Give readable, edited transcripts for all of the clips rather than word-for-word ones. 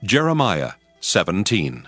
Jeremiah 17.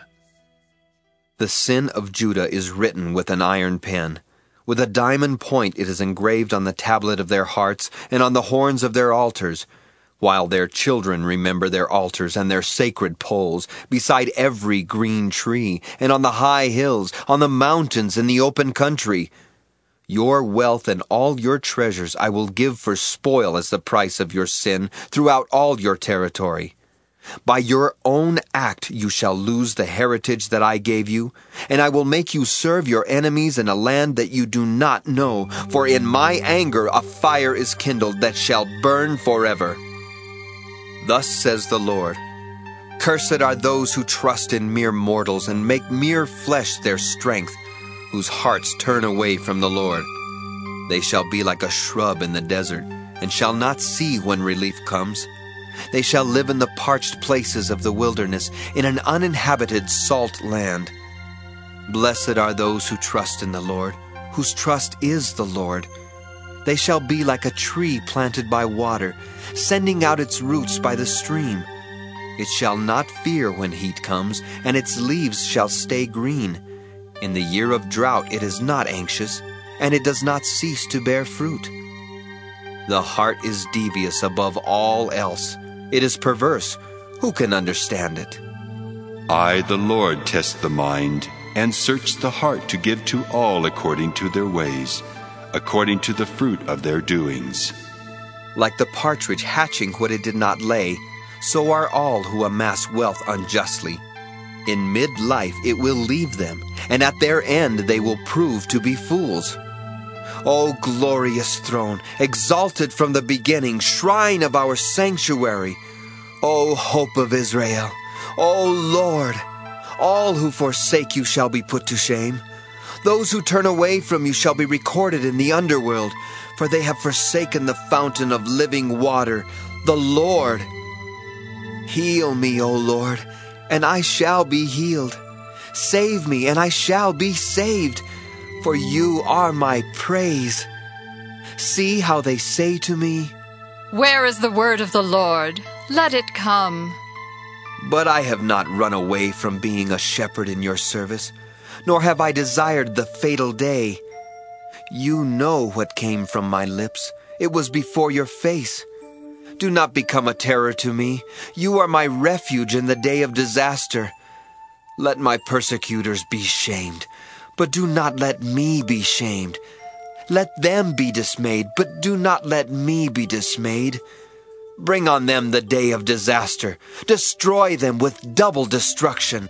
The sin of Judah is written with an iron pen. With a diamond point it is engraved on the tablet of their hearts and on the horns of their altars, while their children remember their altars and their sacred poles, beside every green tree, and on the high hills, on the mountains, in the open country. Your wealth and all your treasures I will give for spoil as the price of your sin throughout all your territory. By your own act you shall lose the heritage that I gave you, and I will make you serve your enemies in a land that you do not know, for in my anger a fire is kindled that shall burn forever. Thus says the Lord, Cursed are those who trust in mere mortals and make mere flesh their strength, whose hearts turn away from the Lord. They shall be like a shrub in the desert, and shall not see when relief comes. They shall live in the parched places of the wilderness, in an uninhabited salt land. Blessed are those who trust in the Lord, whose trust is the Lord. They shall be like a tree planted by water, sending out its roots by the stream. It shall not fear when heat comes, and its leaves shall stay green. In the year of drought it is not anxious, and it does not cease to bear fruit. The heart is devious above all else. It is perverse. Who can understand it? I, the Lord, test the mind, and search the heart to give to all according to their ways, according to the fruit of their doings. Like the partridge hatching what it did not lay, so are all who amass wealth unjustly. In mid-life it will leave them, and at their end they will prove to be fools. O glorious throne, exalted from the beginning, shrine of our sanctuary. O hope of Israel, O Lord, all who forsake you shall be put to shame. Those who turn away from you shall be recorded in the underworld, for they have forsaken the fountain of living water, the Lord. Heal me, O Lord, and I shall be healed. Save me, and I shall be saved, for you are my praise. See how they say to me, Where is the word of the Lord? Let it come. But I have not run away from being a shepherd in your service, nor have I desired the fatal day. You know what came from my lips. It was before your face. Do not become a terror to me. You are my refuge in the day of disaster. Let my persecutors be shamed, but do not let me be shamed. Let them be dismayed, but do not let me be dismayed. Bring on them the day of disaster. Destroy them with double destruction.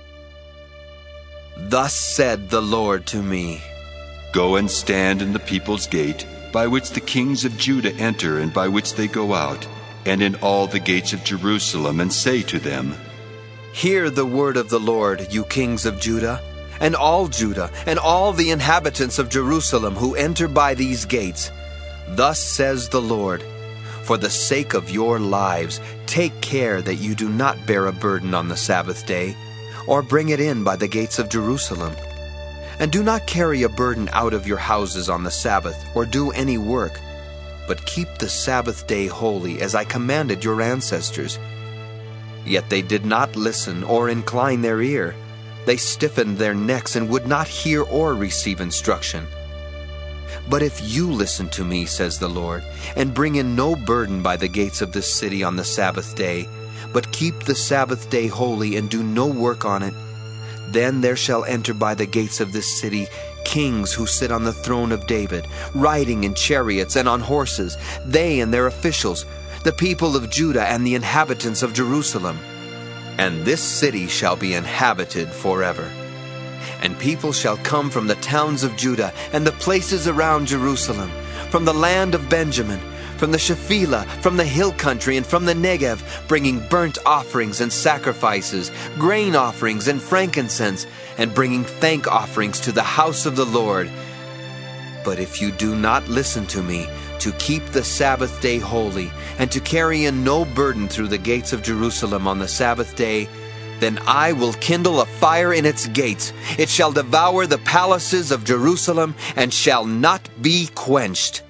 Thus said the Lord to me, Go and stand in the people's gate, by which the kings of Judah enter and by which they go out, and in all the gates of Jerusalem, and say to them, Hear the word of the Lord, you kings of Judah, and all the inhabitants of Jerusalem who enter by these gates. Thus says the Lord, For the sake of your lives, take care that you do not bear a burden on the Sabbath day, or bring it in by the gates of Jerusalem. And do not carry a burden out of your houses on the Sabbath, or do any work, but keep the Sabbath day holy, as I commanded your ancestors. Yet they did not listen or incline their ear. They stiffened their necks and would not hear or receive instruction. But if you listen to me, says the Lord, and bring in no burden by the gates of this city on the Sabbath day, but keep the Sabbath day holy and do no work on it, then there shall enter by the gates of this city kings who sit on the throne of David, riding in chariots and on horses, they and their officials, the people of Judah and the inhabitants of Jerusalem. And this city shall be inhabited forever. And people shall come from the towns of Judah and the places around Jerusalem, from the land of Benjamin, from the Shephelah, from the hill country, and from the Negev, bringing burnt offerings and sacrifices, grain offerings and frankincense, and bringing thank offerings to the house of the Lord. But if you do not listen to me, to keep the Sabbath day holy, and to carry in no burden through the gates of Jerusalem on the Sabbath day, then I will kindle a fire in its gates. It shall devour the palaces of Jerusalem, and shall not be quenched.